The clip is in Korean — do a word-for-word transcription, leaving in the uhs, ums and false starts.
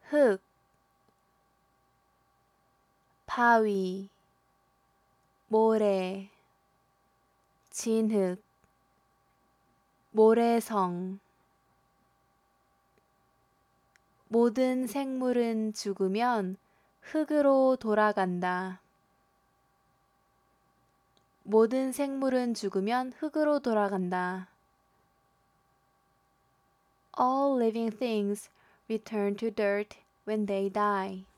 흙, 바위, 모래, 진흙, 모래성. 모든 생물은 죽으면 흙으로 돌아간다. 모든 생물은 죽으면 흙으로 돌아간다. All living things return to dirt when they die.